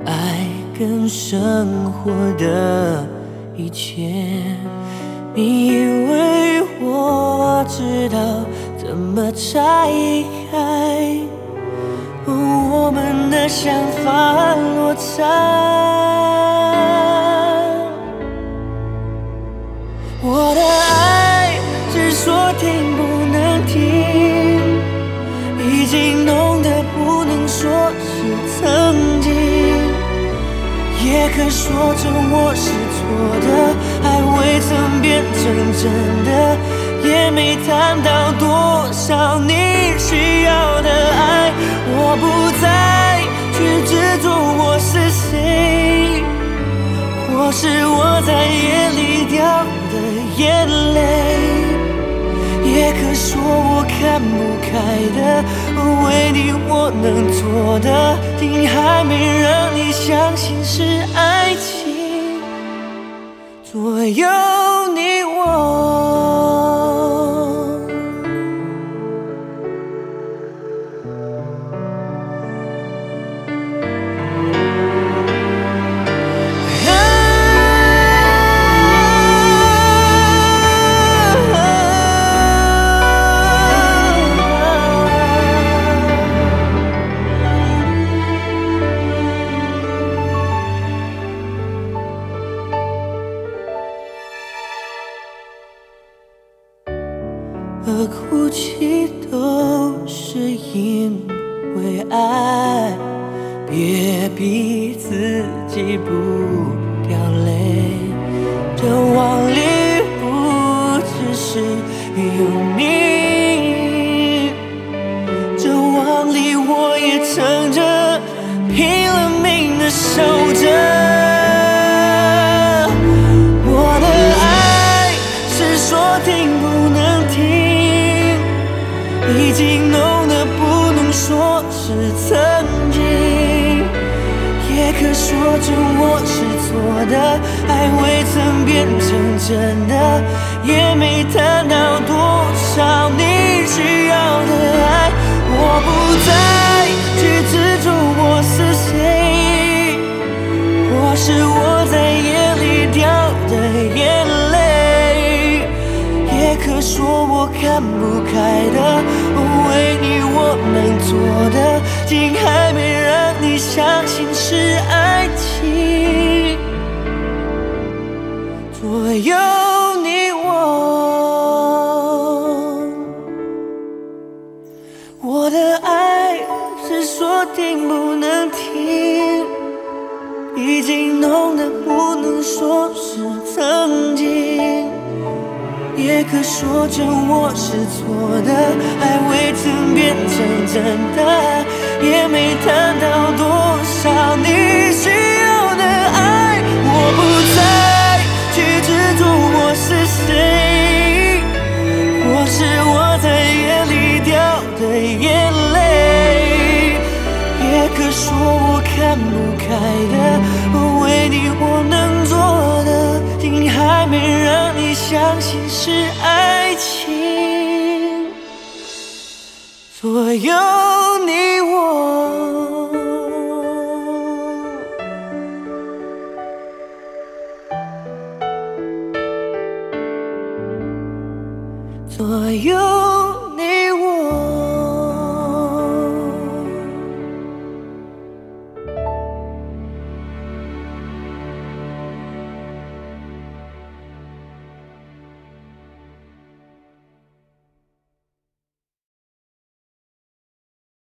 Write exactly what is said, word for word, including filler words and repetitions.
爱跟生活的一切。你以为我知道怎么拆开我们的想法落差。我的爱只说停不能停，已经浓得不能说是曾经，也可说成我是错的，爱未曾变成真的，也没谈到多少你需要的爱。我不再去执着我是谁，或是我在夜里掉的眼泪，也可说我看不开的，为你我能做的，竟还没让你相信是爱情左右你我。而哭泣都是因为爱，别逼自己不掉泪。这往里不只是有你，这往里我也撑着，拼了命的守着。我的爱是说停不能停，已经浓得不能说是曾经，也可说成我是错的，爱未曾变成真的，也没谈到多少你需要的爱。我不再去执着我是谁，或是我在夜里掉的眼泪，也可说我看不开的，为你我能做的，竟还没让你相信是爱情左右你我。我的爱是说停不能停，已经浓得不能说是曾经，也可说成我是错的，爱未曾变成真的，也没谈到多少你需要的爱。我不再去执着我是谁，或是我在夜里掉的眼泪，也可说我看不开的，为你我能做的，竟还没让你相信是爱情左右你我，左右